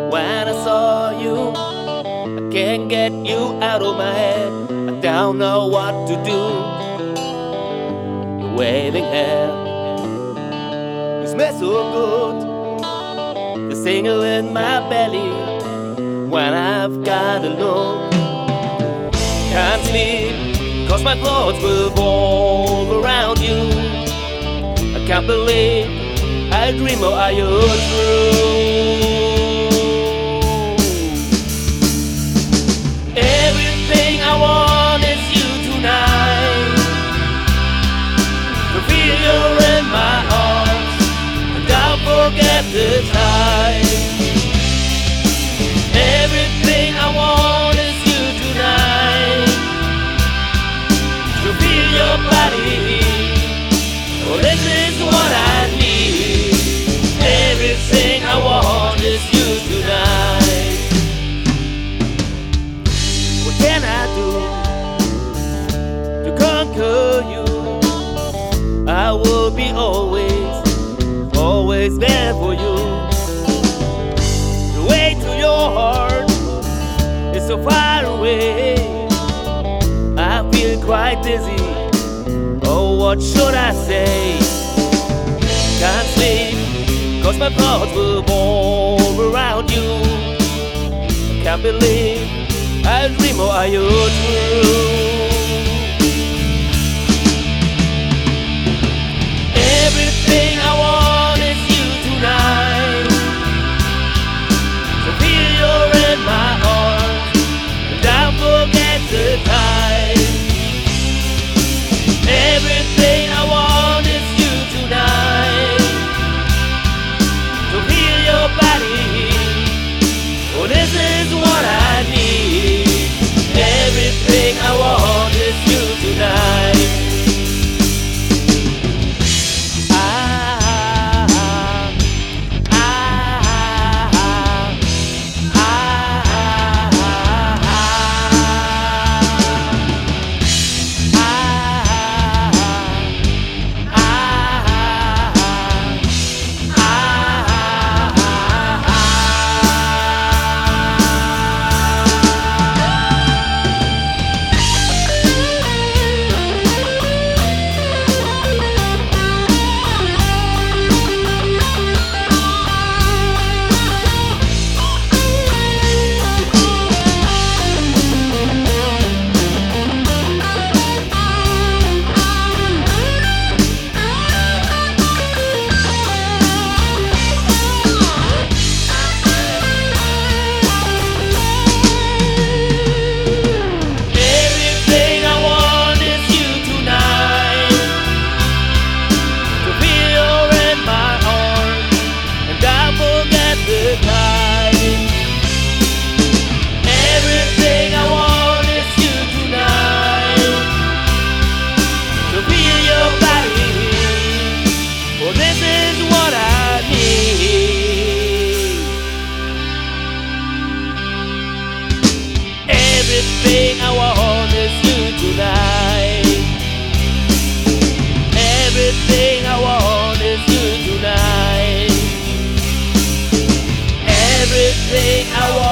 When I saw you, I can't get you out of my head. I don't know what to do. Your waving hair, you smell so good. The singer in my belly when I've got alone. Can't sleep, cause my thoughts revolve around you. I can't believe I dream or are you true? Everything I want is you tonight. To feel you're in my arms, and I'll forget the time. Everything I want is you tonight. To feel your body, oh, this is what I need. Everything I want is you tonight. What can I do to conquer you? I will be always there for you. The way to your heart is so far away. I feel quite dizzy. Oh, what should I say? Can't sleep, cause my thoughts revolve around you. I can't believe I dream or are you true? Everything I want is you tonight. To feel you're in my arms, and I'll forget the time. Everything I want is you tonight. To feel your body, oh, this is what I need. Everything I want is you tonight. Everything I want is you tonight. Everything I want is you tonight. Everything I want.